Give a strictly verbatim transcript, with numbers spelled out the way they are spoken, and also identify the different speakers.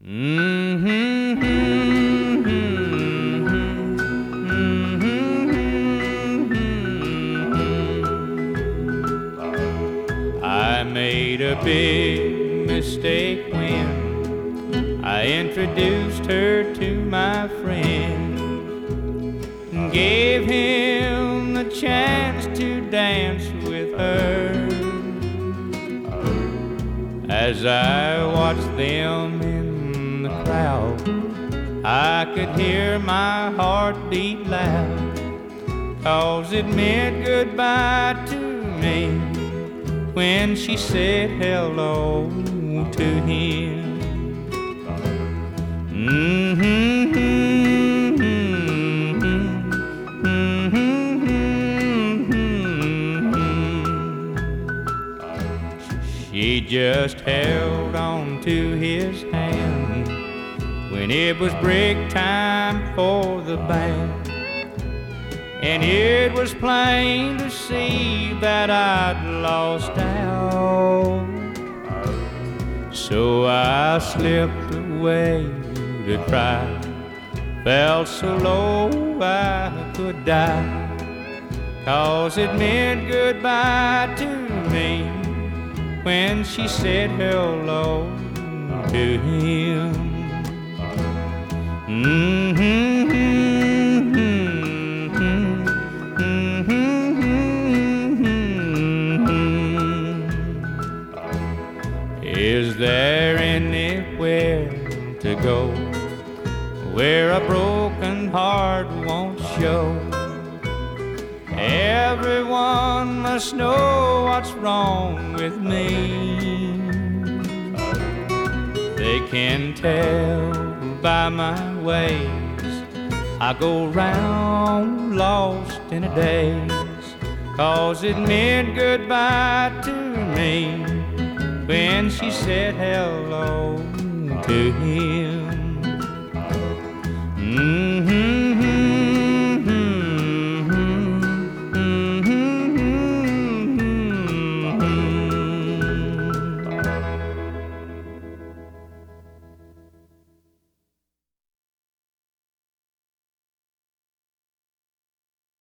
Speaker 1: Mm-hmm, mm-hmm, mm-hmm. I made a big mistake when I introduced her to my friend, gave him the chance to dance with her. As I watched them in the crowd, I could hear my heart beat loud, 'cause it meant goodbye to me when she said hello to him. Mm-hmm, mm-hmm, mm-hmm. She just held on to his hand when it was break time for the band, and it was plain to see that I'd lost out. So I slipped away to cry, felt so low I could die, 'cause it meant goodbye to me when she said hello to him. Mm-hmm, mm-hmm, mm-hmm. Is there anywhere to go where a broken heart won't show? Everyone must know what's wrong with me. They can tell by my ways I go round lost in a daze, 'cause it meant goodbye to me when she said hello to him. Mm.